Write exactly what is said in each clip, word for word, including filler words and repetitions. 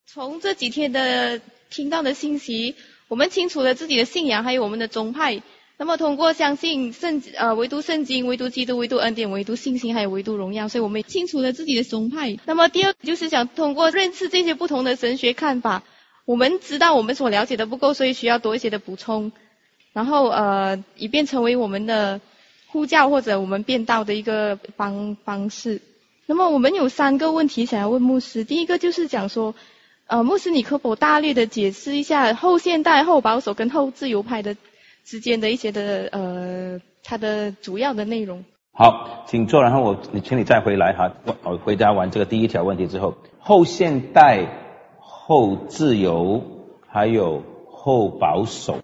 从这几天的听到的信息，我们清楚了自己的信仰，还有我们的宗派。那么通过相信圣呃唯独圣经、唯独基督、唯独恩典、唯独信心，还有唯独荣耀，所以我们清楚了自己的宗派。那么第二就是想通过认识这些不同的神学看法，我们知道我们所了解的不够，所以需要多一些的补充，然后呃以便成为我们的护教或者我们辩道的一个方方式。那么我们有三个问题想要问牧师。第一个就是讲说，呃牧师你可否大略的解释一下后现代、后保守跟后自由派的之间的一些的呃它的主要的内容？ 好，请坐，然后我你请你再回来哈。我回答完这个第一条问题之后，后现代、后自由还有后保守。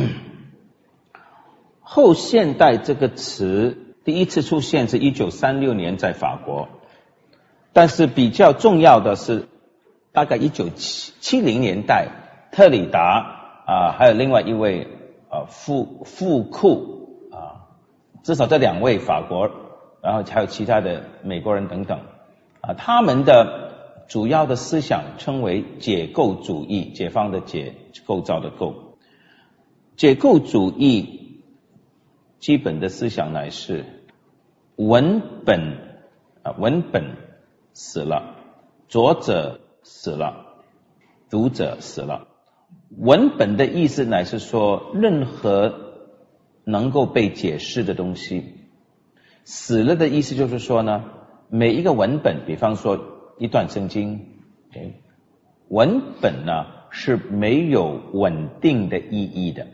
后现代这个词第一次出现是一九三六年在法国，但是比较重要的是大概一九七零年代，特里达啊，还有另外一位啊富富库啊，至少这两位法国，然后还有其他的美国人等等啊，他们的主要的思想称为解构主义，解放的解，构造的构。解构主义基本的思想乃是文本啊，文本死了，作者死了，读者死了。文本的意思乃是说，任何能够被解释的东西，死了的意思就是说呢，每一个文本，比方说一段圣经， okay， 文本呢是没有稳定的意义的。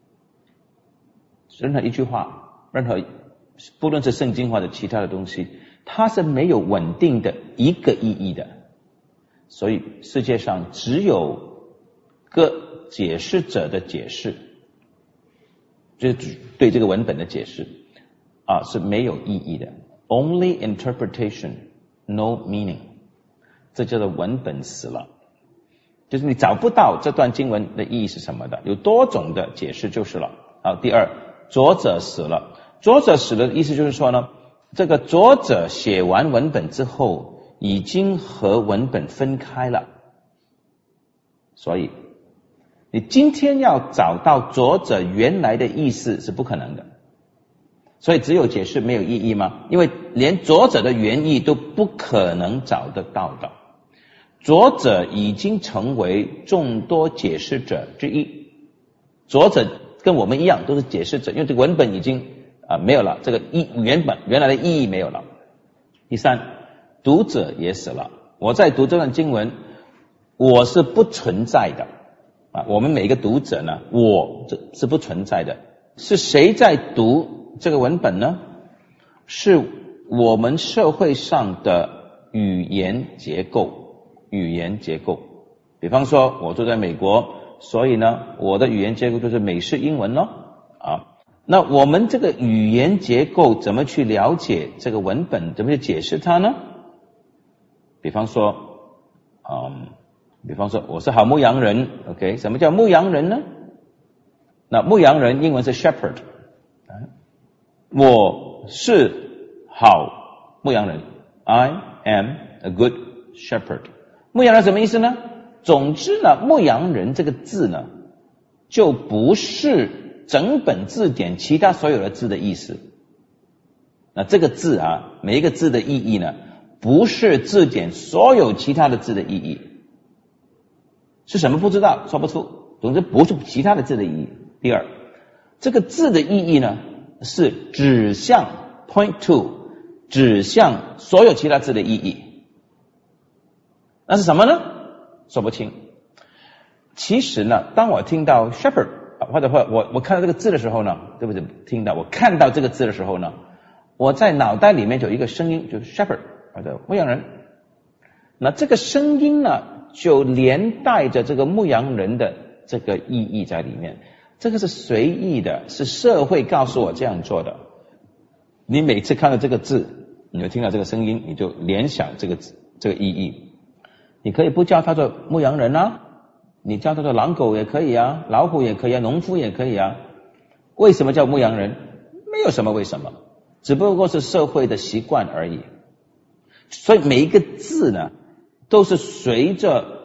任何一句话，任何不论是圣经或者其他的东西，它是没有稳定的一个意义的。所以世界上只有个解释者的解释，就是对这个文本的解释啊是没有意义的。 Only interpretation, no meaning， 这叫做文本死了，就是你找不到这段经文的意义是什么的，有多种的解释就是了。好，第二，作者死了。作者死了的意思就是说呢，这个作者写完文本之后已经和文本分开了，所以你今天要找到作者原来的意思是不可能的。所以只有解释没有意义吗？因为连作者的原意都不可能找得到的。作者已经成为众多解释者之一，作者跟我们一样都是解释者，因为这个文本已经啊没有了，这个意原本原来的意义没有了。第三，读者也死了。我在读这段经文，我是不存在的啊。我们每一个读者呢，我是不存在的。是谁在读这个文本呢？是我们社会上的语言结构，语言结构。比方说，我住在美国，所以呢，我的语言结构就是美式英文咯啊。那我们这个语言结构怎么去了解这个文本，怎么去解释它呢？比方说，嗯，比方说我是好牧羊人 ，OK， 什么叫牧羊人呢？那牧羊人英文是 shepherd， 我是好牧羊人 ，I am a good shepherd。牧羊人什么意思呢？总之呢，牧羊人这个字呢，就不是整本字典其他所有的字的意思。那这个字啊，每一个字的意义呢，不是字典所有其他的字的意义。是什么不知道，说不出，总之不是其他的字的意义。第二，这个字的意义呢，是指向 point to， 指向所有其他字的意义。那是什么呢？说不清。其实呢，当我听到 shepherd， 或者或我我看到这个字的时候呢，对不对？听到我看到这个字的时候呢，我在脑袋里面就有一个声音，就是 shepherd， 或者牧羊人。那这个声音呢，就连带着这个牧羊人的这个意义在里面。这个是随意的，是社会告诉我这样做的。你每次看到这个字，你就听到这个声音，你就联想这个字这个意义。你可以不叫他做牧羊人啊，你叫他做狼狗也可以啊，老虎也可以啊，农夫也可以啊。为什么叫牧羊人？没有什么为什么，只不过是社会的习惯而已。所以每一个字呢，都是随着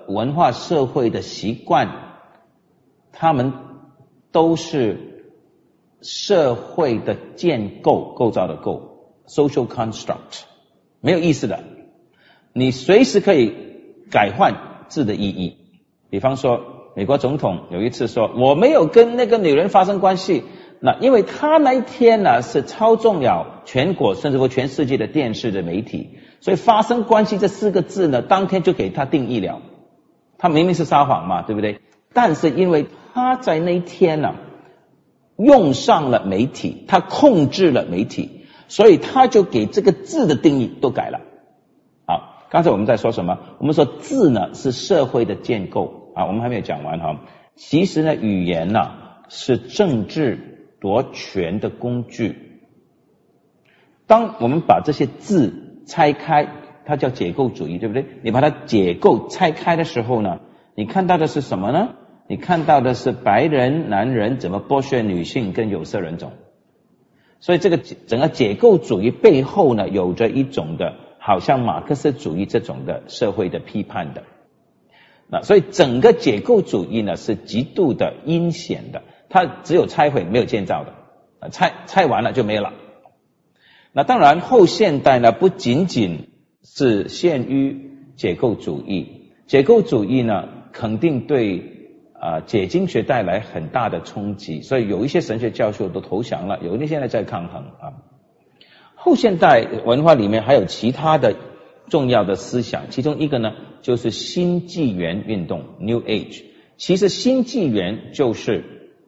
文化社会的习惯，他们都是社会的建构构造的构 social construct， 没有意思的，你随时可以改换字的意义。比方说美国总统有一次说我没有跟那个女人发生关系，那因为他那一天呢是操纵了全国甚至乎全世界的电视的媒体，所以发生关系这四个字呢当天就给他定义了，他明明是撒谎嘛，对不对？但是因为他在那一天呢用上了媒体，他控制了媒体，所以他就给这个字的定义都改了。好，刚才我们在说什么？我们说字呢是社会的建构啊，我们还没有讲完哈。其实呢语言呢是政治夺权的工具。当我们把这些字拆开，它叫解构主义，对不对？你把它解构拆开的时候呢，你看到的是什么呢？你看到的是白人男人怎么剥削女性跟有色人种。所以这个整个解构主义背后呢有着一种的好像马克思主义这种的社会的批判的。那所以整个解构主义呢是极度的阴险的，它只有拆毁没有建造的，拆拆完了就没了。那当然后现代呢不仅仅是限于解构主义，解构主义呢肯定对啊、呃、解经学带来很大的冲击，所以有一些神学教授都投降了，有一些现在在抗衡啊。后现代文化里面还有其他的重要的思想，其中一个呢就是新纪元运动 New Age。 其实新纪元就是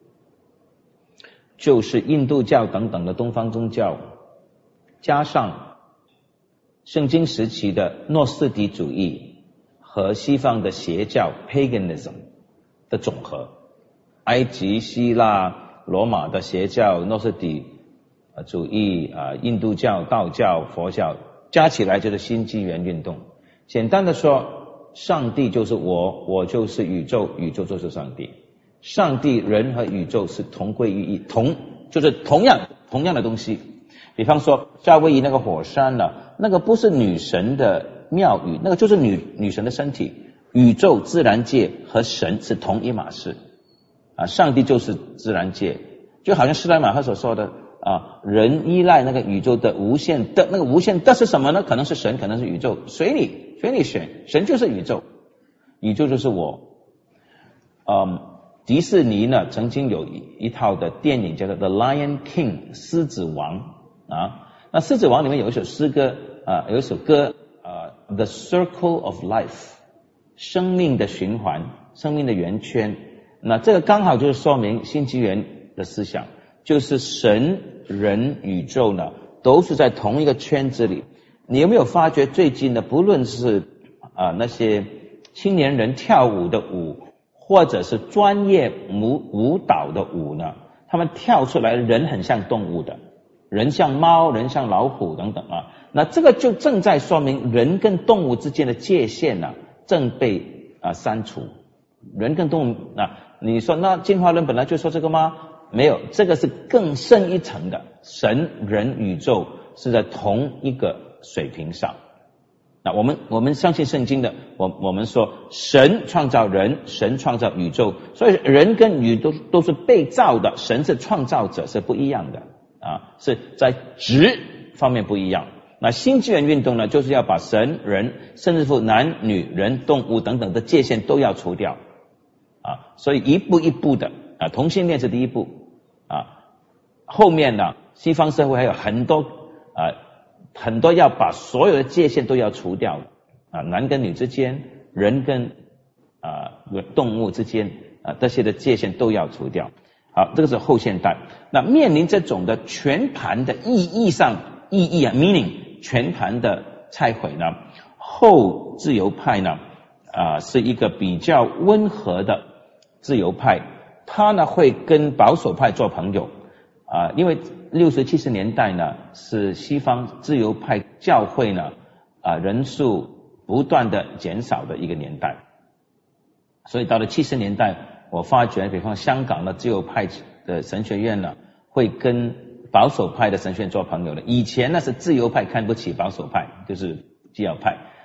就是印度教等等的东方宗教加上圣经时期的诺斯底主义和西方的邪教 paganism 的总和。埃及、希腊、罗马的邪教、诺斯底主义啊、印度教、道教、佛教加起来就是新纪元运动。简单的说，上帝就是我，我就是宇宙，宇宙就是上帝。上帝、人和宇宙是同归于一，同就是同样同样的东西。比方说夏威夷那个火山呢，那个不是女神的庙宇，那个就是女女神的身体。宇宙、自然界和神是同一码事啊，上帝就是自然界，就好像施莱马赫所说的啊，人依赖那个宇宙的无限的，那个无限的是什么呢？可能是神，可能是宇宙，随你随你选，神就是宇宙，宇宙就是我。嗯，迪士尼呢曾经有一一套的电影叫做 The Lion King 狮子王啊，那狮子王里面有一首诗歌啊，有一首歌啊 The Circle of Life， 生命的循环，生命的圆圈。那这个刚好就是说明新纪元的思想，就是神、人、宇宙呢都是在同一个圈子里。你有没有发觉最近的不论是啊、呃、那些青年人跳舞的舞，或者是专业舞舞蹈的舞呢，他们跳出来人很像动物的，人像猫，人像老虎等等啊。那这个就正在说明人跟动物之间的界限呢正被啊、呃、删除。人跟动物啊，你说那进化论本来就说这个吗？没有，这个是更深一层的，神、人、宇宙是在同一个水平上。那我们我们相信圣经的，我我们说神创造人，神创造宇宙，所以人跟宇宙都是被造的，神是创造者，是不一样的啊，是在质方面不一样。那新纪元运动呢，就是要把神、人，甚至乎男女人、动物等等的界限都要除掉啊，所以一步一步的啊，同性恋是第一步啊，后面呢，西方社会还有很多啊，很多要把所有的界限都要除掉啊，男跟女之间，人跟啊动物之间啊，这些的界限都要除掉。好，这个是后现代。那面临这种的全盘的意义上意义啊 meaning 全盘的拆毁呢，后自由派呢啊是一个比较温和的自由派，他呢会跟保守派做朋友啊，因为六十七十年代呢是西方自由派教会呢啊人数不断的减少的一个年代，所以到了七十年代，我发觉比方香港的自由派的神学院呢会跟保守派的神学院做朋友的。以前呢是自由派看不起保守派，就是基要派，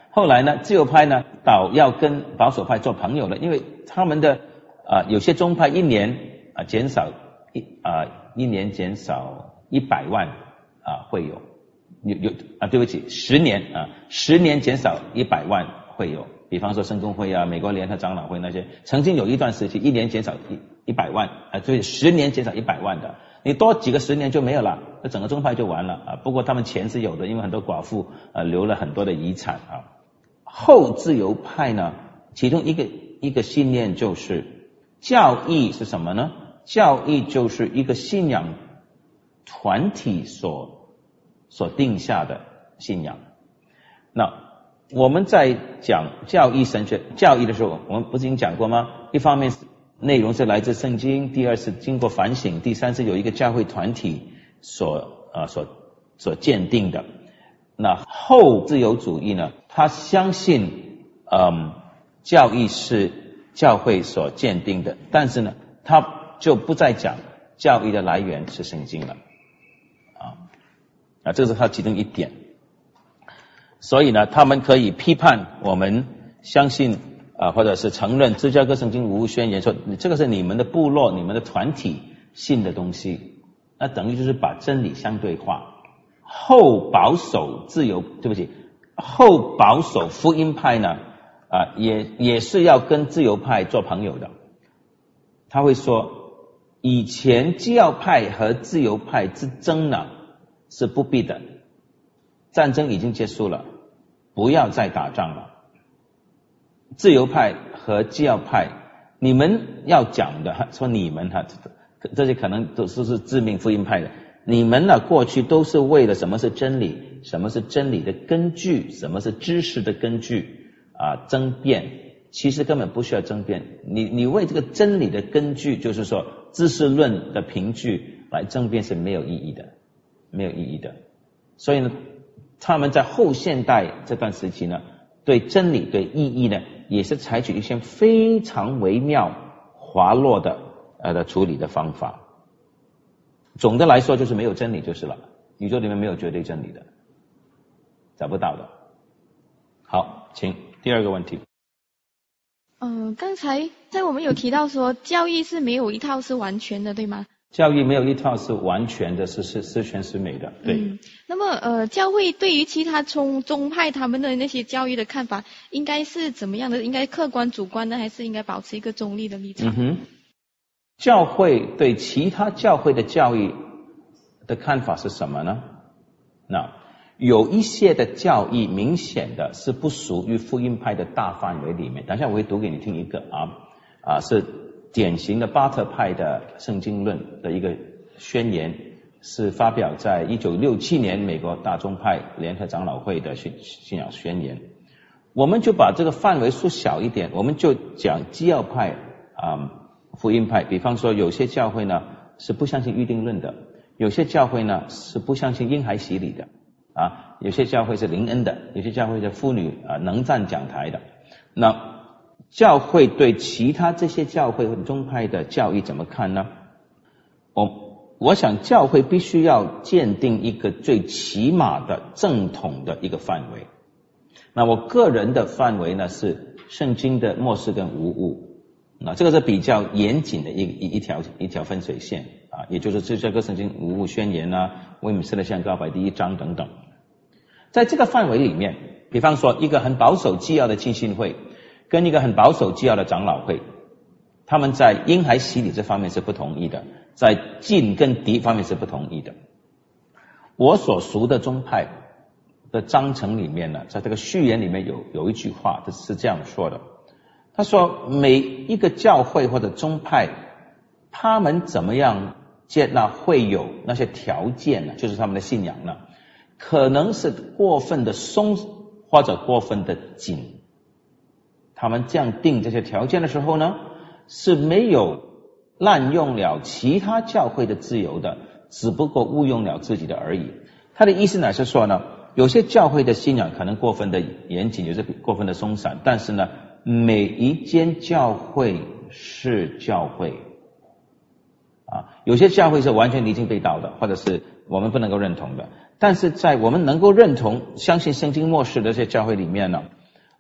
后来呢，自由派呢倒要跟保守派做朋友了，因为他们的啊、呃、有些宗派一年啊、呃、减少一啊、呃、一年减少一百万啊、呃、会有有有啊对不起十年啊十年减少一百万会有，比方说圣公会啊、美国联合长老会那些，曾经有一段时期一年减少一一百万啊，所以十年减少一百万的。你多几个十年就没有了，那整个宗派就完了啊。不过他们钱是有的，因为很多寡妇呃留了很多的遗产啊。后自由派呢，其中一个一个信念就是教义是什么呢？教义就是一个信仰团体所所定下的信仰。那我们在讲教义神学教义的时候，我们不是已经讲过吗？一方面是内容是来自圣经，第二是经过反省，第三是有一个教会团体所呃所所鉴定的。那后自由主义呢，他相信嗯教义是教会所鉴定的，但是呢他就不再讲教义的来源是圣经了啊啊，这是他其中一点。所以呢他们可以批判我们相信啊，或者是承认芝加哥圣经无误宣言，说这个是你们的部落、你们的团体信的东西，那等于就是把真理相对化。后保守自由，对不起，后保守福音派呢，啊，也也是要跟自由派做朋友的。他会说，以前基要派和自由派之争呢是不必的，战争已经结束了，不要再打仗了。自由派和基要派，你们要讲的，说你们哈，这些可能都是是自命福音派的，你们呢过去都是为了什么是真理，什么是真理的根据，什么是知识的根据啊争辩，其实根本不需要争辩，你你为这个真理的根据，就是说知识论的凭据来争辩是没有意义的，没有意义的。所以呢，他们在后现代这段时期呢，对真理对意义呢，也是采取一些非常微妙滑落的呃的处理的方法。总的来说就是没有真理就是了，宇宙里面没有绝对真理的，找不到的。好，请第二个问题。 嗯、呃，刚才在我们有提到说教义是没有一套是完全的，对吗？ 教义没有一套是完全的，是是十全十美的，对。 嗯，那么呃，教会对于其他宗宗派他们的那些教义的看法，应该是怎么样的？应该客观主观的，还是应该保持一个中立的立场？ 嗯哼，教会对其他教会的教义的看法是什么呢？那有一些的教义明显的是不属于福音派的大范围里面。等一下我会读给你听一个啊啊是。典型的巴特派的圣经论的一个宣言，是发表在一九六七年美国大宗派联合长老会的信信仰宣言。我们就把这个范围缩小一点，我们就讲基要派啊、福音派。比方说有些教会呢是不相信预定论的，有些教会呢是不相信婴孩洗礼的啊，有些教会是灵恩的，有些教会是妇女啊能站讲台的。那教会对其他这些教会和宗派的教义怎么看呢？我我想教会必须要鉴定一个最起码的正统的一个范围。那我个人的范围呢是圣经的末世跟无误，那这个是比较严谨的一一一条一条分水线啊，也就是芝加哥圣经无误宣言啊、威姆斯特宪告白第一章等等。在这个范围里面，比方说一个很保守纪要的浸信会跟一个很保守纪要的长老会，他们在婴孩洗礼这方面是不同意的，在禁跟敌方面是不同意的。我所属的宗派的章程里面呢，在这个序言里面有有一句话是这样说的，他说每一个教会或者宗派，他们怎么样接纳会有那些条件呢，就是他们的信仰呢，可能是过分的松或者过分的紧。他们这样定这些条件的时候呢，是没有滥用了其他教会的自由的，只不过误用了自己的而已。他的意思呢是说呢，有些教会的信仰可能过分的严谨，有些过分的松散，但是呢，每一间教会是教会啊，有些教会是完全离经背道的，或者是我们不能够认同的。但是在我们能够认同、相信圣经末世的这些教会里面呢，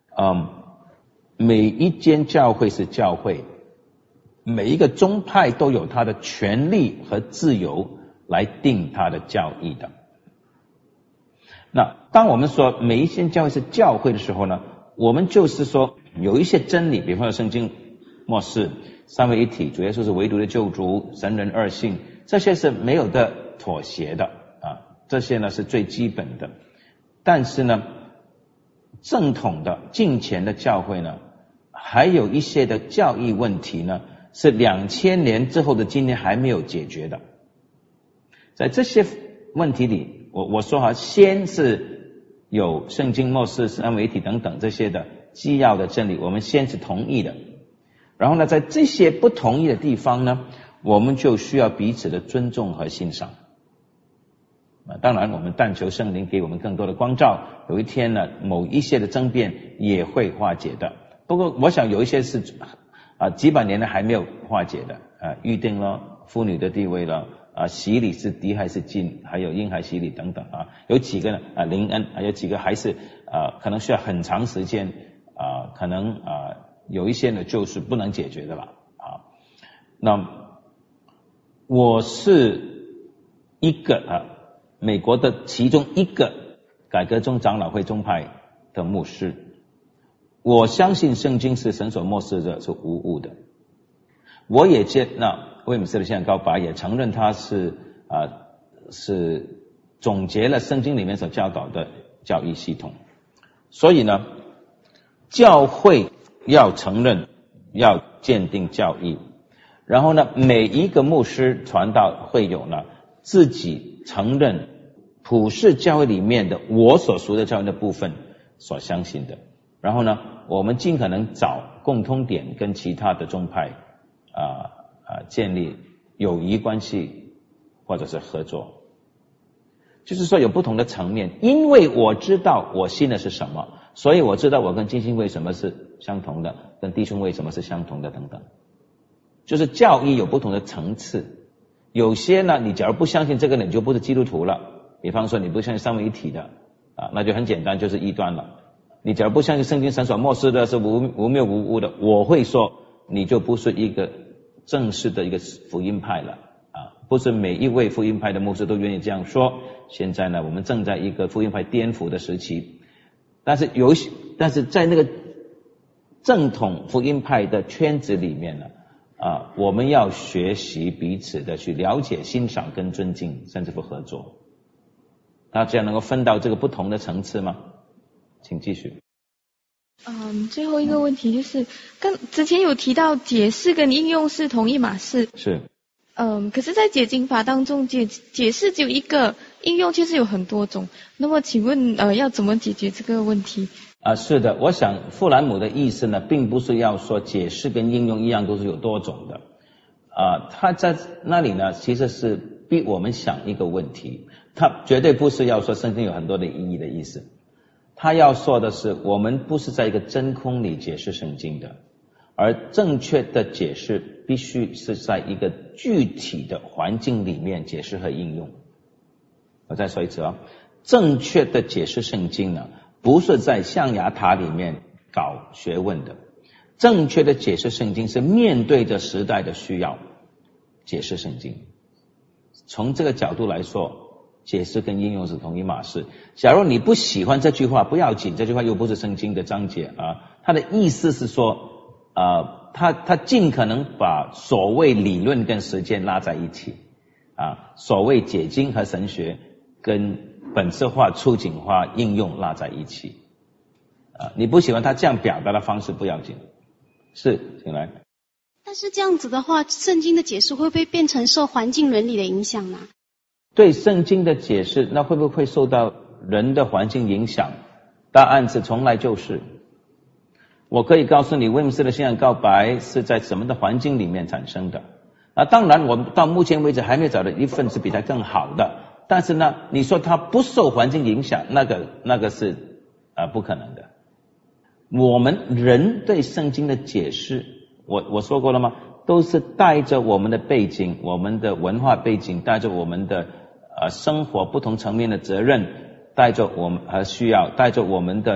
嗯，每一间教会是教会，每一个宗派都有他的权利和自由来定他的教义的。那当我们说每一间教会是教会的时候呢，我们就是说有一些真理，比方说圣经末世、三位一体、主耶稣是唯独的救主、神人二性，这些是没有的妥协的啊，这些呢是最基本的。但是呢，正统的敬虔的教会呢，还有一些的教义问题呢，是两千年之后的今天还没有解决的。在这些问题里，我我说哈，先是有圣经末世、三位一体等等这些的基要的真理，我们先是同意的。然后呢，在这些不同意的地方呢，我们就需要彼此的尊重和欣赏。当然我们但求圣灵给我们更多的光照，有一天呢，某一些的争辩也会化解的。不过我想有一些是啊几百年来还没有化解的啊，预定了妇女的地位了啊，洗礼是嫡还是近，还有婴孩洗礼等等啊，有几个呢啊灵恩，还有几个还是啊可能需要很长时间啊，可能啊有一些呢就是不能解决的了啊。那我是一个啊美国的其中一个改革宗长老会宗派的牧师，我相信圣经是神所默示的，是无误的。我也接纳威姆斯的信仰告白，也承认他是啊是总结了圣经里面所教导的教义系统。所以呢，教会要承认，要鉴定教义，然后呢，每一个牧师传道会友呢，自己承认普世教会里面的我所属的教会的部分所相信的，然后呢，我们尽可能找共通点，跟其他的宗派啊啊建立友谊关系或者是合作。就是说有不同的层面，因为我知道我信的是什么，所以我知道我跟浸信会什么是相同的，跟弟兄会什么是相同的等等。就是教义有不同的层次，有些呢你假如不相信这个，你就不是基督徒了。比方说你不相信三位一体的啊，那就很简单，就是异端了。你假如不相信圣经神所默示的是无无谬无误的，我会说你就不是一个正式的一个福音派了啊，不是每一位福音派的牧师都愿意这样说。现在呢，我们正在一个福音派颠覆的时期，但是有但是在那个正统福音派的圈子里面呢啊，我们要学习彼此的去了解、欣赏跟尊敬，甚至不合作。大家能够分到这个不同的层次吗？请继续。 嗯，最后一个问题就是，刚之前有提到解释跟应用是同一码事。 是。 嗯，可是在解经法当中，解解释只有一个，应用其实有很多种。那么请问呃要怎么解决这个问题？ 啊，是的，我想富兰姆的意思呢，并不是要说解释跟应用一样都是有多种的。啊，他在那里呢，其实是逼我们想一个问题，他绝对不是要说圣经有很多的意义的意思。他要说的是，我们不是在一个真空里解释圣经的，而正确的解释必须是在一个具体的环境里面解释和应用。我再说一次啊，正确的解释圣经呢，不是在象牙塔里面搞学问的。正确的解释圣经是面对着时代的需要解释圣经。从这个角度来说，解释跟应用是同一码事。假如你不喜欢这句话，不要紧，这句话又不是圣经的章节啊。它的意思是说，呃，它它尽可能把所谓理论跟实践拉在一起啊，所谓解经和神学跟本质化、处境化应用拉在一起啊。你不喜欢他这样表达的方式不要紧。是，请来。 但是这样子的话，圣经的解释会不会变成受环境伦理的影响呢？ 对圣经的解释，那会不会受到人的环境影响？答案是从来就是。我可以告诉你，威姆斯的信仰告白是在什么的环境里面产生的。啊，当然我们到目前为止还没有找到一份是比它更好的，但是呢，你说它不受环境影响，那个那个是啊、呃、不可能的。我们人对圣经的解释，我我说过了吗？都是带着我们的背景、我们的文化背景，带着我们的呃生活不同层面的责任，带着我们和需要，带着我们的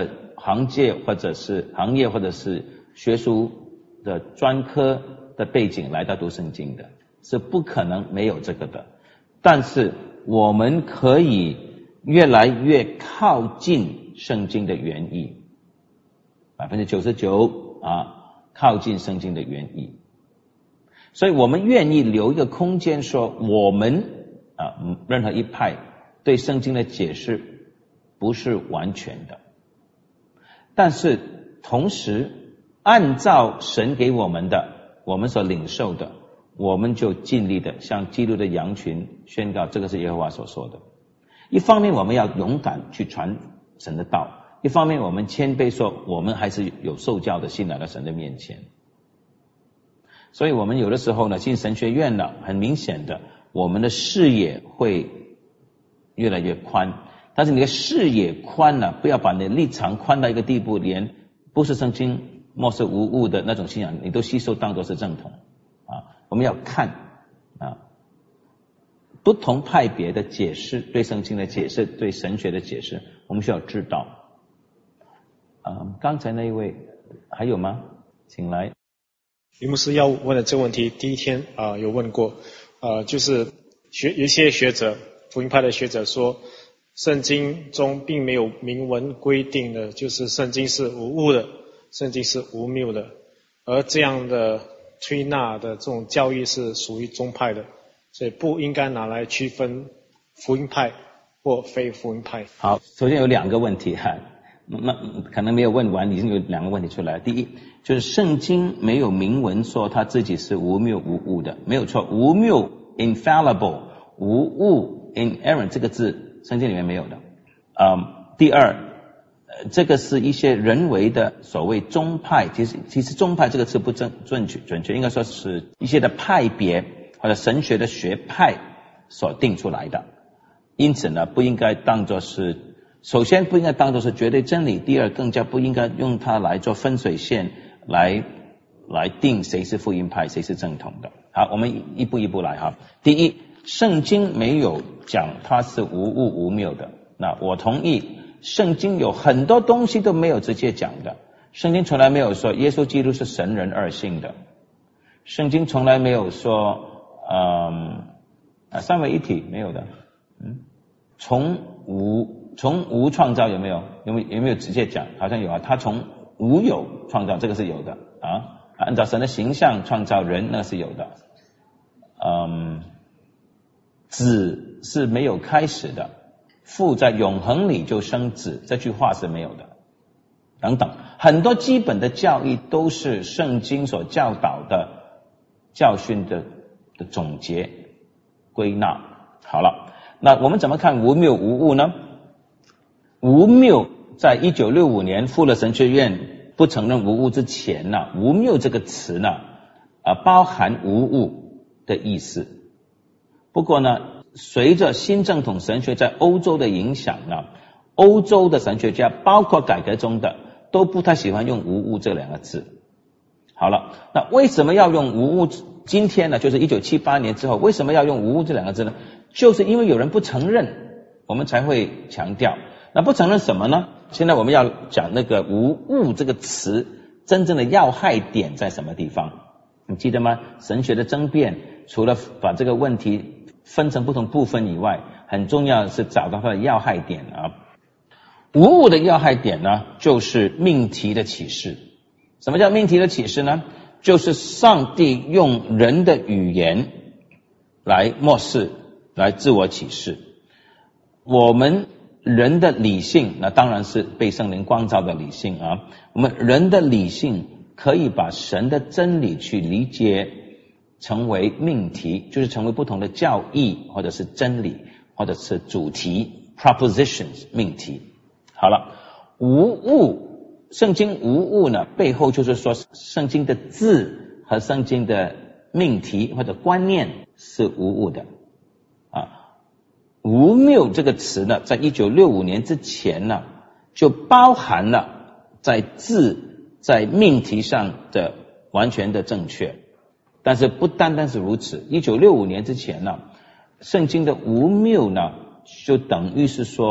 行界或者是行业或者是学术的专科的背景来到读圣经的，是不可能没有这个的。但是我们可以越来越靠近圣经的原意， 百分之九十九 啊，靠近圣经的原意。所以我们愿意留一个空间说，我们啊任何一派对圣经的解释不是完全的，但是同时按照神给我们的，我们所领受的，我们就尽力的向基督的羊群宣告，这个是耶和华所说的。一方面我们要勇敢去传神的道，一方面我们谦卑说，我们还是有受教的心来到神的面前。所以我们有的时候呢，进神学院了，很明显的我们的视野会越来越宽，但是你的视野宽了，不要把你的立场宽到一个地步，连不是圣经漠视无误的那种信仰你都吸收当作是正统啊。我们要看啊不同派别的解释，对圣经的解释，对神学的解释，我们需要知道。啊，刚才那一位还有吗？请来。 于牧师要问的这个问题，第一天啊、呃、有问过，呃，就是学有一些学者，福音派的学者说，圣经中并没有明文规定的，就是圣经是无误的，圣经是无谬的，而这样的推纳的这种教义是属于宗派的，所以不应该拿来区分福音派或非福音派。 好，首先有两个问题哈，那可能没有问完，已经有两个问题出来了。第一，就是圣经没有明文说他自己是无谬无误的，没有错，无谬 infallible， 无误 inerrant 这个字圣经里面没有的。嗯，第二，这个是一些人为的所谓宗派，其实其实宗派这个词不正准确准确，应该说是一些的派别或者神学的学派所定出来的，因此呢，不应该当作是，首先不应该当作是绝对真理，第二更加不应该用它来做分水线，来来定谁是福音派谁是正统的。好，我们一步一步来哈。第一，圣经没有讲它是无误无谬的，那我同意，圣经有很多东西都没有直接讲的。圣经从来没有说耶稣基督是神人二性的，圣经从来没有说嗯啊三位一体，没有的。嗯，从无从无创造有没有？有没有有没有直接讲？好像有啊，他从无有创造，这个是有的啊。按照神的形象创造人，那是有的。嗯，子是没有开始的，父在永恒里就生子，这句话是没有的。等等，很多基本的教义都是圣经所教导的教训的的总结归纳。好了，那我们怎么看无谬无误呢？无谬在一九六五年复了神学院不承认无误之前呢，无谬这个词呢，呃，包含无误的意思。不过呢，随着新正统神学在欧洲的影响呢，欧洲的神学家，包括改革中的，都不太喜欢用无误这两个字。好了，那为什么要用无误？今天呢，就是一九七八年之后，为什么要用无误这两个字呢？就是因为有人不承认，我们才会强调。那不承认什么呢？现在我们要讲那个无误这个词真正的要害点在什么地方？你记得吗？神学的争辩除了把这个问题分成不同部分以外，很重要的是找到它的要害点啊。无误的要害点呢，就是命题的启示。什么叫命题的启示呢？就是上帝用人的语言来漠视，来自我启示。我们人的理性，那当然是被圣灵光照的理性啊。我们人的理性可以把神的真理去理解成为命题，就是成为不同的教义或者是真理或者是主题 propositions 命题。好了，无误，圣经无误呢，背后就是说圣经的字和圣经的命题或者观念是无误的啊。无谬这个词呢，在一九六五年之前呢，就包含了在字在命题上的完全的正确。但是不单单是如此，一九六五年之前呢，圣经的无谬呢，就等于是说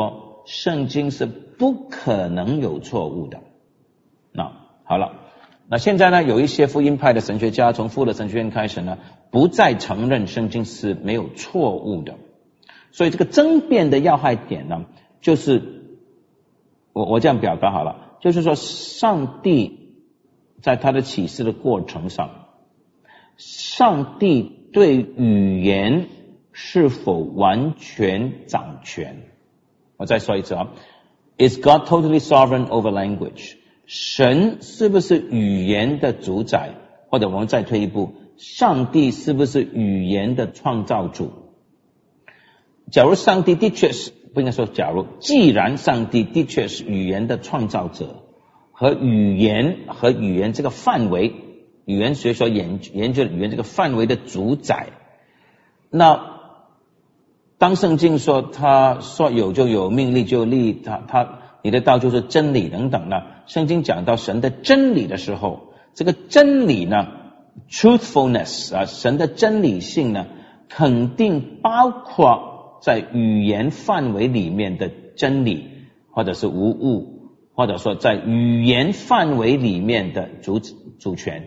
圣经是不可能有错误的。那好了，那现在呢，有一些福音派的神学家从富勒神学院开始呢，不再承认圣经是没有错误的。所以这个争辩的要害点呢，就是我我这样表达好了，就是说上帝在他的启示的过程上，上帝对语言是否完全掌权？我再说一次啊 ，Is God totally sovereign over language？ 神是不是语言的主宰？或者我们再退一步，上帝是不是语言的创造主？假如上帝的确是，不应该说假如，既然上帝的确是语言的创造者和语言和语言这个范围，语言学所研研究的语言这个范围的主宰，那当圣经说他说有就有，命立就立，他他你的道就是真理等等呢，圣经讲到神的真理的时候，这个真理呢 truthfulness 啊，神的真理性呢，肯定包括在语言范围里面的真理，或者是无误，或者说在语言范围里面的主主权。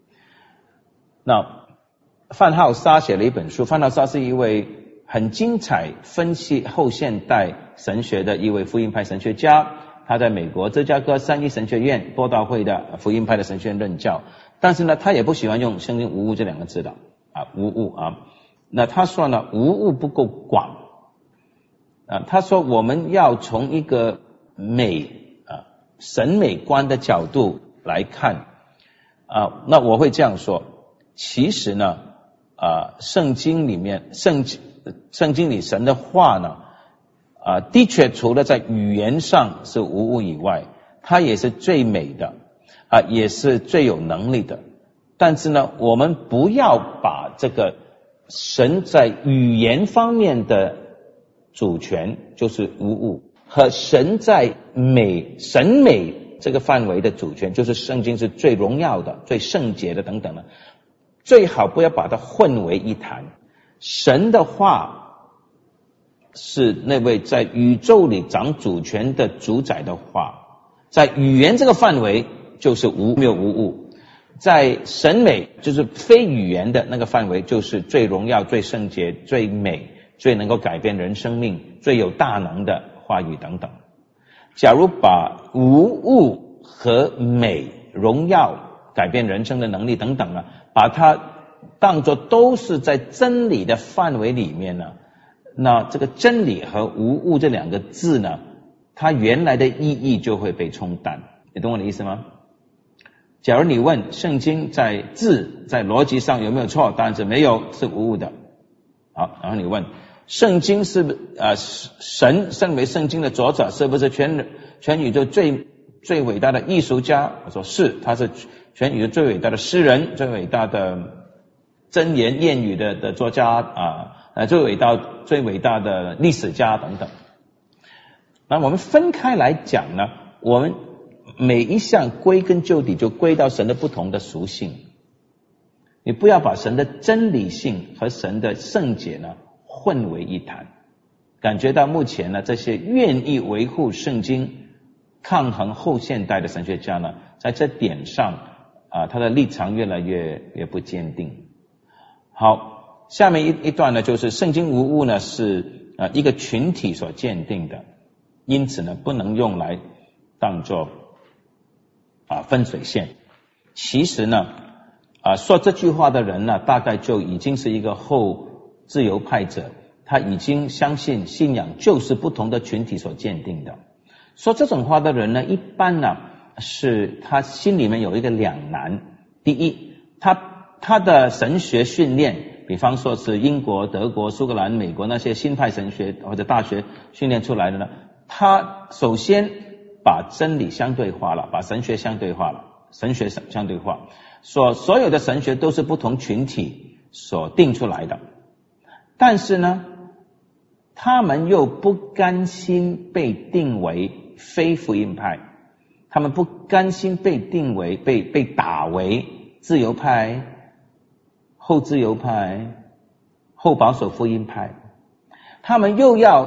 那范浩沙写了一本书，范浩沙是一位很精彩分析后现代神学的一位福音派神学家，他在美国芝加哥三一神学院播道会的福音派的神学院任教，但是呢，他也不喜欢用圣经无误这两个字的啊，无误啊。那他说呢，无误不够广啊，他说我们要从一个美啊审美观的角度来看啊，那我会这样说，其实呢啊，圣经里面圣经圣经里神的话呢啊，的确除了在语言上是无误以外，它也是最美的啊，也是最有能力的。但是呢，我们不要把这个神在语言方面的主权就是无误，和神在美审美这个范围的主权，就是圣经是最荣耀的、最圣洁的等等的，最好不要把它混为一谈。神的话是那位在宇宙里掌主权的主宰的话，在语言这个范围就是无没有无误，在审美就是非语言的那个范围就是最荣耀、最圣洁、最美、最能够改变人生命、最有大能的话语等等。假如把无误和美、荣耀、改变人生的能力等等呢，把它当作都是在真理的范围里面呢，那这个真理和无误这两个字呢，它原来的意义就会被冲淡。你懂我的意思吗？假如你问圣经在字在逻辑上有没有错，当然是没有，是无误的。好，然后你问圣经是呃神身为圣经的作者是不是全全宇宙最最伟大的艺术家？我说是，他是全宇宙最伟大的诗人，最伟大的箴言谚语的的作家啊，呃最伟大最伟大的历史家等等。那我们分开来讲呢，我们每一项归根究底就归到神的不同的属性，你不要把神的真理性和神的圣洁呢混为一谈。感觉到目前呢，这些愿意维护圣经、抗衡后现代的神学家呢，在这点上啊，他的立场越来越越不坚定。好，下面一一段呢，就是圣经无误呢是啊一个群体所鉴定的，因此呢不能用来当作啊分水线。其实呢啊说这句话的人呢，大概就已经是一个后自由派者，他已经相信信仰就是不同的群体所鉴定的。说这种话的人呢，一般呢是他心里面有一个两难。第一，他他的神学训练，比方说是英国、德国、苏格兰、美国那些新派神学或者大学训练出来的呢，他首先把真理相对化了，把神学相对化了，神学相对化，说所有的神学都是不同群体所定出来的。但是呢，他们又不甘心被定为非福音派，他们不甘心被定为被被打为自由派、后自由派、后保守福音派，他们又要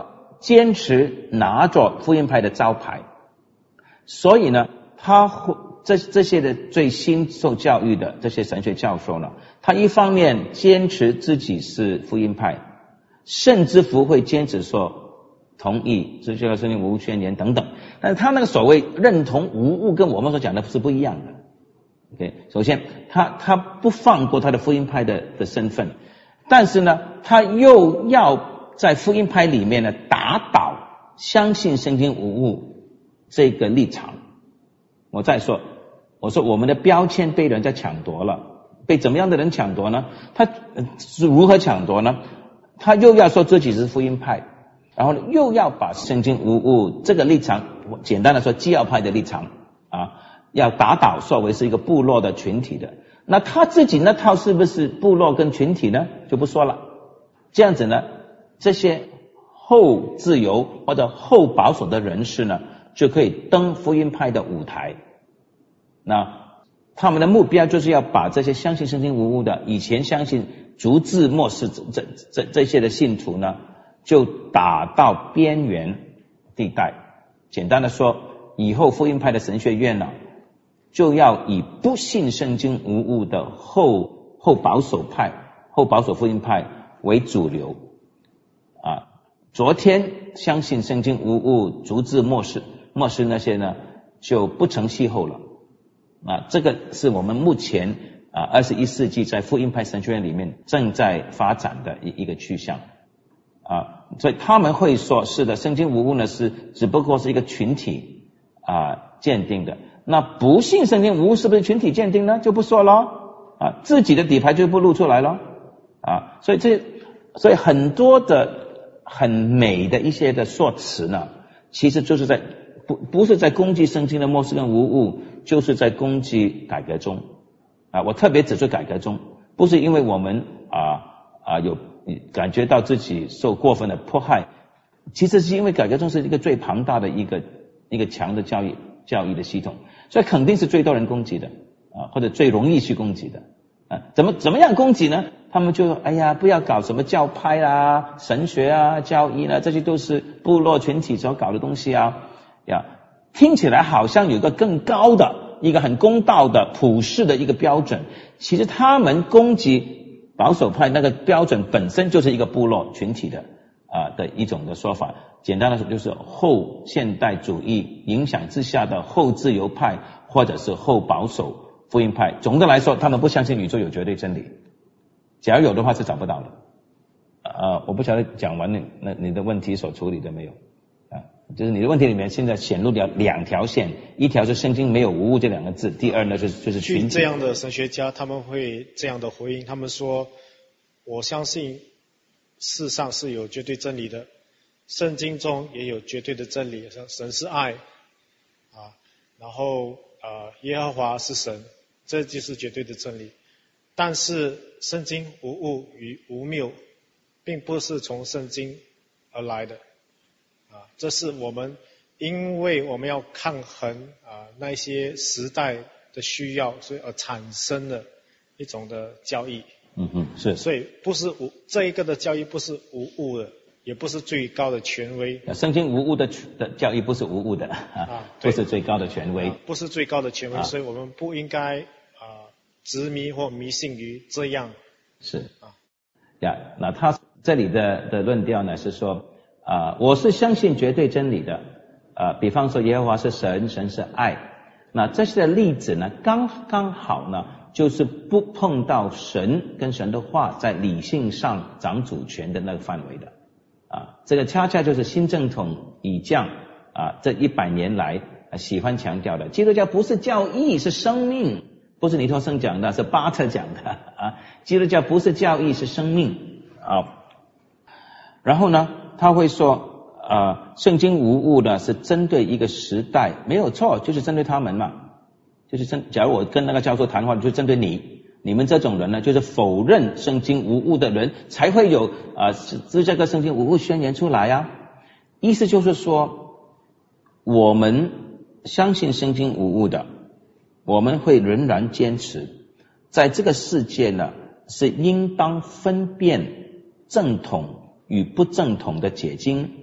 坚持拿着福音派的招牌，所以呢，他会这这些的最新受教育的这些神学教授呢，他一方面坚持自己是福音派，甚至乎会坚持说同意这些圣经无误宣言等等，但是他那个所谓认同无误跟我们所讲的是不一样的。OK， 首先他他不放过他的福音派的的身份，但是呢，他又要在福音派里面呢打倒相信圣经无误这个立场。我再说，我说我们的标签被人家抢夺了，被怎么样的人抢夺呢？他是如何抢夺呢？他又要说自己是福音派，然后呢又要把圣经无误这个立场，简单的说基要派的立场啊，要打倒作为是一个部落的群体的。那他自己那套是不是部落跟群体呢？就不说了。这样子呢，这些后自由或者后保守的人士呢，就可以登福音派的舞台。那他们的目标就是要把这些相信圣经无误的，以前相信逐字末世这这这这些的信徒呢，就打到边缘地带。简单的说，以后福音派的神学院呢，就要以不信圣经无误的后后保守派、后保守福音派为主流啊。昨天相信圣经无误、逐字末世末世那些呢，就不成气候了啊。这个是我们目前啊二十一世纪在福音派神学院里面正在发展的一一个趋向啊。所以他们会说，是的，圣经无误呢是只不过是一个群体啊鉴定的。那不信圣经无误是不是群体鉴定呢？就不说了啊，自己的底牌就不露出来了啊。所以这所以很多的很美的一些的说辞呢，其实就是在不不是在攻击圣经的末世跟无误，就是在攻击改革宗啊。我特别指出改革宗，不是因为我们啊啊有感觉到自己受过分的迫害，其实是因为改革宗是一个最庞大的一个一个强的教育教育的系统，所以肯定是最多人攻击的啊，或者最容易去攻击的啊。怎么怎么样攻击呢？他们就哎呀，不要搞什么教派啊、神学啊、教义呢，这些都是部落群体所搞的东西啊呀。听起来好像有一个更高的、一个很公道的、普世的一个标准，其实他们攻击保守派那个标准本身就是一个部落群体的啊的一种的说法。简单的说，就是后现代主义影响之下的后自由派，或者是后保守福音派。总的来说，他们不相信宇宙有绝对真理，假如有的话是找不到的。呃，我不晓得讲完你那你的问题所处理的没有啊？就是你的问题里面现在显露了两条线，一条是圣经没有无误这两个字，第二呢就是就是群体。 这样的神学家他们会这样的回应，他们说：我相信世上是有绝对真理的。圣经中也有绝对的真理，神是爱啊，然后呃耶和华是神，这就是绝对的真理。但是圣经无误与无谬并不是从圣经而来的啊，这是我们因为我们要抗衡啊那些时代的需要，所以而产生的一种的教义。 嗯嗯，是。 所以不是无这一个的教义不是无误的。也不是最高的权威， 圣经无误的的教义不是无误的啊，不是最高的权威， 啊、不是最高的权威、啊，所以我们不应该啊执迷或迷信于这样。 是啊，呀，那他这里的的论调呢是说啊，我是相信绝对真理的啊，比方说耶和华是神，神是爱，那这些的例子呢，刚刚好呢，就是不碰到神跟神的话在理性上掌主权的那个范围的。啊，这个恰恰就是新正统以降啊，这一百年来、啊、喜欢强调的。基督教不是教义，是生命，不是尼托生讲的，是巴特讲的啊。基督教不是教义，是生命啊。然后呢，他会说，啊，圣经无误呢是针对一个时代，没有错，就是针对他们嘛，就是针。假如我跟那个教授谈话，就是针对你。你们这种人呢，就是否认圣经无误的人，才会有啊，是这个圣经无误宣言出来啊。意思就是说，我们相信圣经无误的，我们会仍然坚持，在这个世界呢，是应当分辨正统与不正统的解经，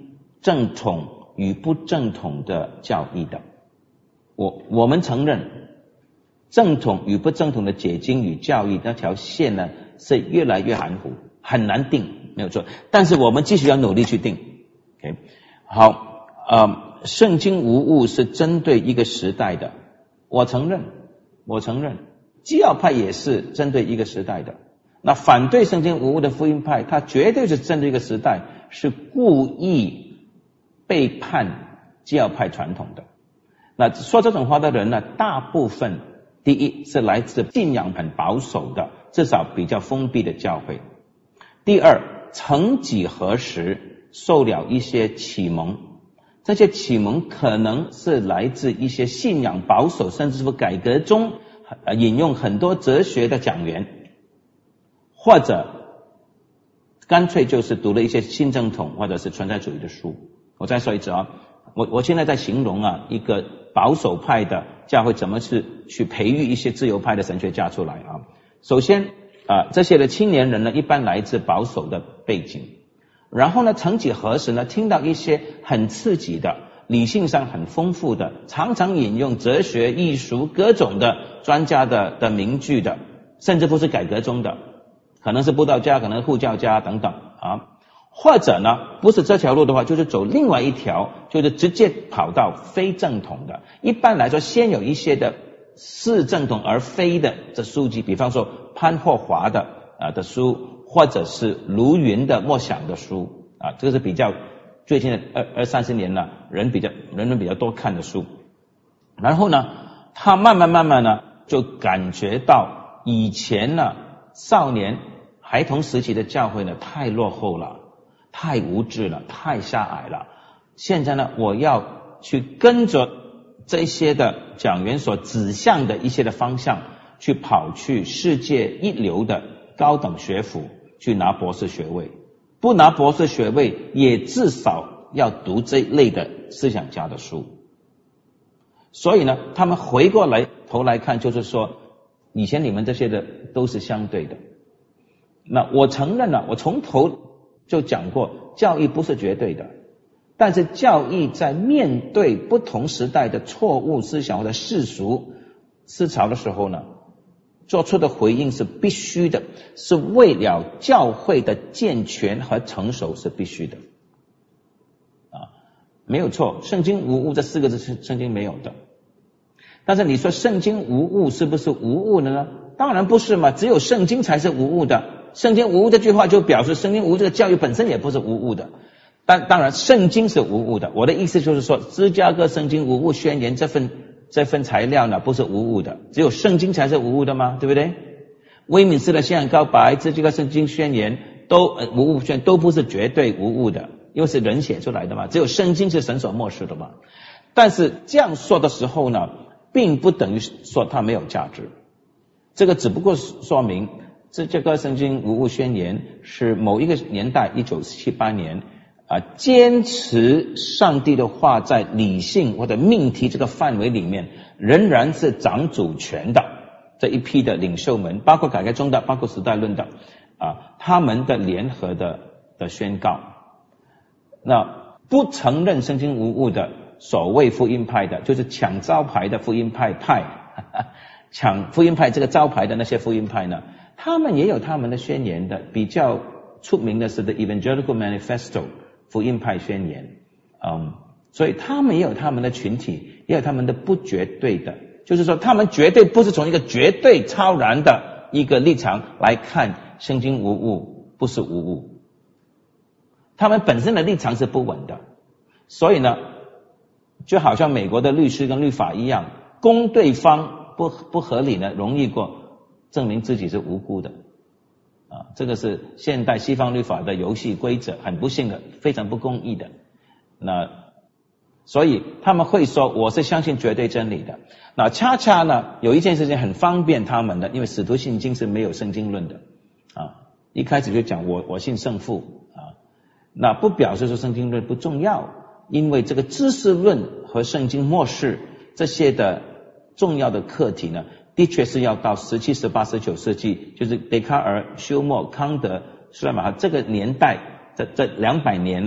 正统与不正统的教义的。我我们承认正统与不正统的解经与教义那条线呢是越来越含糊，很难定，没有错。但是我们继续要努力去定。OK， 好，呃，圣经无误是针对一个时代的，我承认，我承认，基要派也是针对一个时代的。那反对圣经无误的福音派，他绝对是针对一个时代，是故意背叛基要派传统的。那说这种话的人呢，大部分第一是来自信仰很保守的，至少比较封闭的教会。第二，曾几何时受了一些启蒙，这些启蒙可能是来自一些信仰保守，甚至是改革中引用很多哲学的讲员，或者干脆就是读了一些新正统或者是存在主义的书。我再说一次啊，我我现在在形容啊一个保守派的教会怎么是去培育一些自由派的神学家出来啊。首先啊，这些的青年人呢，一般来自保守的背景，然后呢，曾几何时呢，听到一些很刺激的、理性上很丰富的、常常引用哲学、艺术各种的专家的的名句的，甚至不是改革中的，可能是布道家，可能是护教家等等啊。或者呢，不是这条路的话，就是走另外一条，就是直接跑到非正统的。一般来说，先有一些的是正统而非的这书籍，比方说潘霍华的啊的书，或者是卢云的默想的书啊，这个是比较最近的二二三十年了，人比较人们比较多看的书。然后呢，他慢慢慢慢呢，就感觉到以前呢，少年孩童时期的教会呢太落后了，太无知了，太狭隘了。现在呢，我要去跟着这些的讲员所指向的一些的方向，去跑去世界一流的高等学府去拿博士学位，不拿博士学位也至少要读这一类的思想家的书。所以呢，他们回过来头来看，就是说以前你们这些的都是相对的。那我承认了，我从头就讲过，教义不是绝对的，但是教义在面对不同时代的错误思想或者世俗思潮的时候呢，做出的回应是必须的，是为了教会的健全和成熟是必须的啊，没有错，圣经无误这四个字是圣经没有的。但是你说圣经无误是不是无误的呢？当然不是嘛，只有圣经才是无误的。圣经无误这句话就表示圣经无误这个教育本身也不是无误的。但当然圣经是无误的，我的意思就是说芝加哥圣经无误宣言这份这份材料呢不是无误的，只有圣经才是无误的吗？对不对？威敏斯的信仰告白、芝加哥圣经宣言都、呃、无误宣都不是绝对无误的，因为是人写出来的嘛，只有圣经是神所默示的嘛。但是这样说的时候呢，并不等于说它没有价值，这个只不过说明芝加哥圣经无误宣言是某一个年代一九七八年啊，坚持上帝的话在理性或者命题这个范围里面仍然是掌主权的这一批的领袖们，包括改革中的，包括时代论的啊，他们的联合的的宣告。那不承认圣经无误的所谓福音派的，就是抢招牌的福音派派呵呵抢福音派这个招牌的那些福音派呢，他们也有他们的宣言的，比较出名的是 The Evangelical Manifesto 福音派宣言，嗯，所以他们也有他们的群体，也有他们的不绝对的，就是说他们绝对不是从一个绝对超然的一个立场来看圣经无误不是无误，他们本身的立场是不稳的。所以呢，就好像美国的律师跟律法一样，攻对方不不合理呢，容易过证明自己是无辜的啊，这个是现代西方律法的游戏规则，很不幸的，非常不公义的。那所以他们会说我是相信绝对真理的。那恰恰呢，有一件事情很方便他们的，因为使徒信经是没有圣经论的啊，一开始就讲我我信圣父啊，那不表示说圣经论不重要，因为这个知识论和圣经末世这些的重要的课题呢，的确是要到十七、十八、十九世纪，就是笛卡尔、休谟、康德、苏莱马哈这个年代，这这两百年了，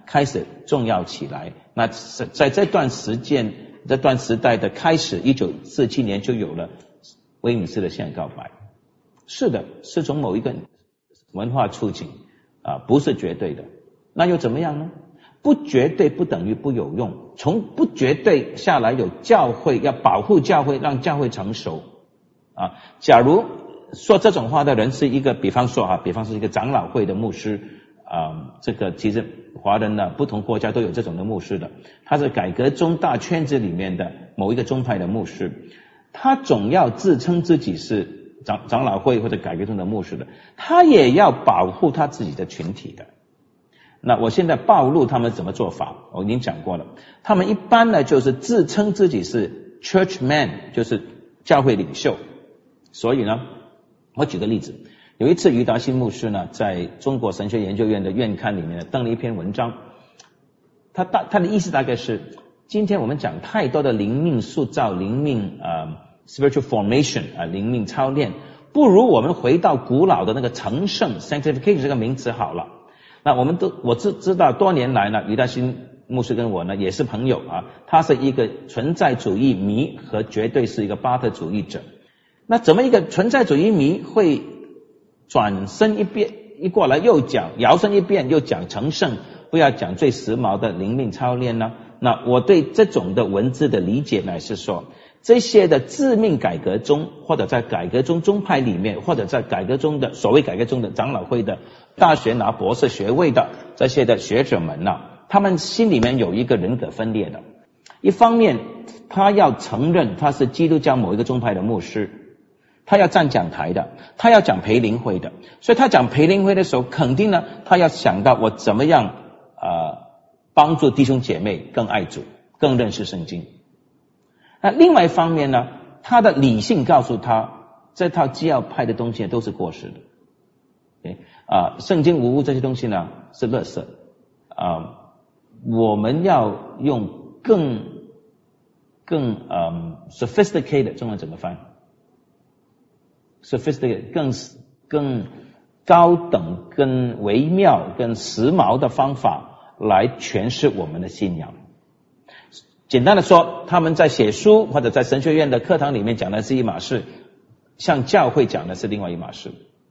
开始重要起来。那在这段时间这段时代的开始，一九四七年就有了威敏斯的宪告白。是的，是从某一个文化处境啊，不是绝对的。那又怎么样呢？不绝对不等于不有用，从不绝对下来有教会，要保护教会，让教会成熟啊。假如说这种话的人是一个，比方说啊，比方是一个长老会的牧师啊，这个其实华人呢，不同国家都有这种的牧师的，他是改革宗大圈子里面的某一个宗派的牧师，他总要自称自己是长长老会或者改革宗的牧师的，他也要保护他自己的群体的。那我现在暴露他们怎么做法，我已经讲过了。他们一般呢就是自称自己是 churchman， 就是教会领袖。所以呢，我举个例子，有一次余达新牧师呢在中国神学研究院的院刊里面登了一篇文章，他大他的意思大概是，今天我们讲太多的灵命塑造、灵命呃 spiritual formation 啊、呃、灵命操练，不如我们回到古老的那个成圣 sanctification 这个名词好了。那我们都我知知道多年来呢，余达新牧师跟我呢也是朋友啊，他是一个存在主义迷和绝对是一个巴特主义者。那怎么一个存在主义迷会转身一变一过来又讲摇身一变又讲成圣，不要讲最时髦的灵命操练呢？那我对这种的文字的理解呢是说，这些的自命改革中，或者在改革中宗派里面，或者在改革中的所谓改革中的长老会的大学拿博士学位的这些的学者们呢，他们心里面有一个人格分裂的。一方面他要承认他是基督教某一个宗派的牧师，他要站讲台的，他要讲培灵会的，所以他讲培灵会的时候，肯定呢他要想到我怎么样呃帮助弟兄姐妹更爱主，更认识圣经。那另外一方面呢，他的理性告诉他，这套基要派的东西都是过时的。Okay? 啊，圣经无误这些东西呢是垃圾啊，我们要用更更嗯 sophisticated 中文怎么翻 ？sophisticated 更更高等、更微妙、更时髦的方法来诠释我们的信仰。简单的说，他们在写书或者在神学院的课堂里面讲的是一码事，向教会讲的是另外一码事。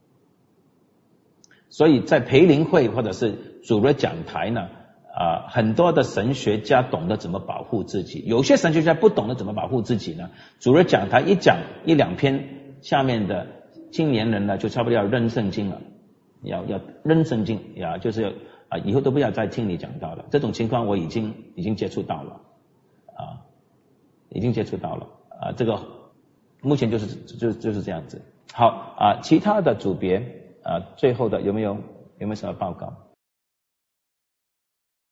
所以在培灵会或者是主日讲台呢，啊、呃，很多的神学家懂得怎么保护自己，有些神学家不懂得怎么保护自己呢。主日讲台一讲一两篇，下面的青年人呢就差不多要扔圣经了，要要扔圣经呀，就是要啊，以后都不要再听你讲道了。这种情况我已经已经接触到了。啊，已经接触到了啊，这个目前就是就就是这样子。好啊，其他的组别啊，最后的有没有有没有什么报告？